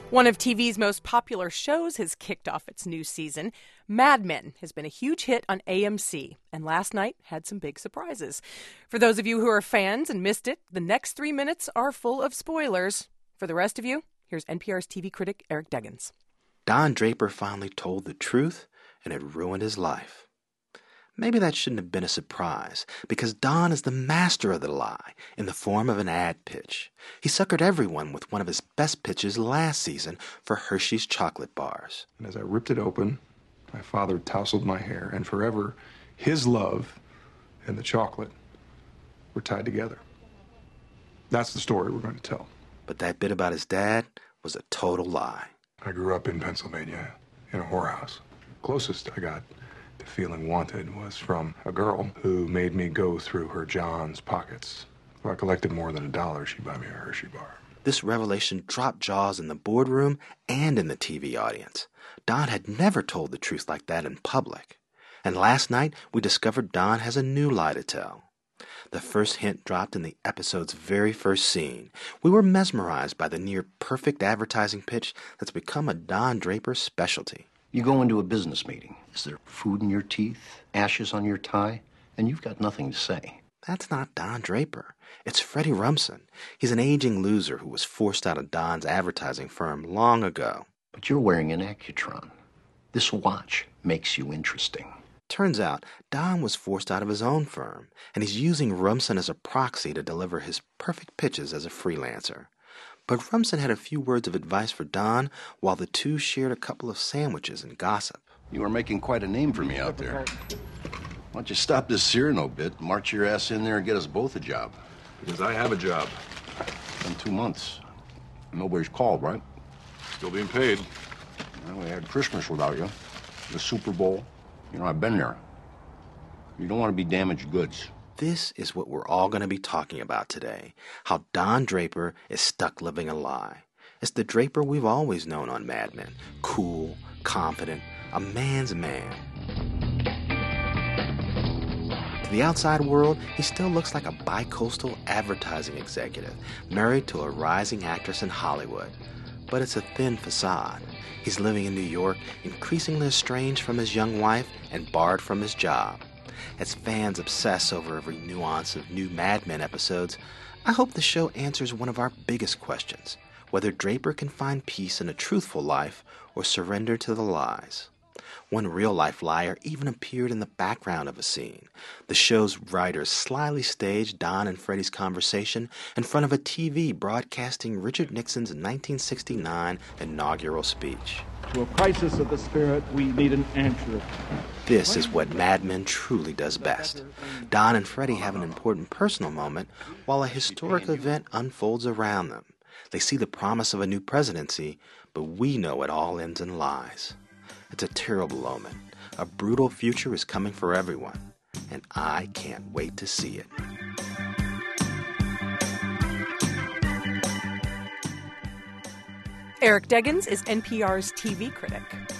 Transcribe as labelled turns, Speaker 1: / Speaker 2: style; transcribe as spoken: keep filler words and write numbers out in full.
Speaker 1: One of T V's most popular shows has kicked off its new season. Mad Men has been a huge hit on A M C, and last night had some big surprises. For those of you who are fans and missed it, the next three minutes are full of spoilers. For the rest of you, here's N P R's T V critic Eric Deggans.
Speaker 2: Don Draper finally told the truth, and it ruined his life. Maybe that shouldn't have been a surprise, because Don is the master of the lie in the form of an ad pitch. He suckered everyone with one of his best pitches last season for Hershey's chocolate bars.
Speaker 3: And as I ripped it open, my father tousled my hair, and forever his love and the chocolate were tied together. That's the story we're going to tell.
Speaker 2: But that bit about his dad was a total lie.
Speaker 3: I grew up in Pennsylvania in a whorehouse. Closest I got to feeling wanted was from a girl who made me go through her John's pockets. If I collected more than a dollar, she'd buy me a Hershey bar.
Speaker 2: This revelation dropped jaws in the boardroom and in the T V audience. Don had never told the truth like that in public. And last night, we discovered Don has a new lie to tell. The first hint dropped in the episode's very first scene. We were mesmerized by the near-perfect advertising pitch that's become a Don Draper specialty.
Speaker 4: You go into a business meeting. Is there food in your teeth, ashes on your tie, and you've got nothing to say?
Speaker 2: That's not Don Draper. It's Freddie Rumsen. He's an aging loser who was forced out of Don's advertising firm long ago.
Speaker 4: But you're wearing an Accutron. This watch makes you interesting.
Speaker 2: Turns out, Don was forced out of his own firm, and he's using Rumsen as a proxy to deliver his perfect pitches as a freelancer. But Rumsen had a few words of advice for Don while the two shared a couple of sandwiches and gossip.
Speaker 4: You are making quite a name for me out there. Why don't you stop this Cyrano bit, march your ass in there and get us both a job?
Speaker 3: Because I have a job.
Speaker 4: In two months. Nobody's called, right?
Speaker 3: Still being paid.
Speaker 4: Well, we had Christmas without you. The Super Bowl. You know, I've been there. You don't want to be damaged goods.
Speaker 2: This is what we're all going to be talking about today, how Don Draper is stuck living a lie. It's the Draper we've always known on Mad Men. Cool, confident, a man's man. To the outside world, he still looks like a bi-coastal advertising executive, married to a rising actress in Hollywood. But it's a thin facade. He's living in New York, increasingly estranged from his young wife and barred from his job. As fans obsess over every nuance of new Mad Men episodes, I hope the show answers one of our biggest questions, whether Draper can find peace in a truthful life or surrender to the lies. One real-life liar even appeared in the background of a scene. The show's writers slyly staged Don and Freddie's conversation in front of a T V broadcasting Richard Nixon's nineteen sixty-nine inaugural speech.
Speaker 5: To a crisis of the spirit, we need an answer.
Speaker 2: This is what Mad Men truly does best. Don and Freddie have an important personal moment while a historic event unfolds around them. They see the promise of a new presidency, but we know it all ends in lies. It's a terrible omen. A brutal future is coming for everyone, and I can't wait to see it.
Speaker 1: Eric Deggans is N P R's T V critic.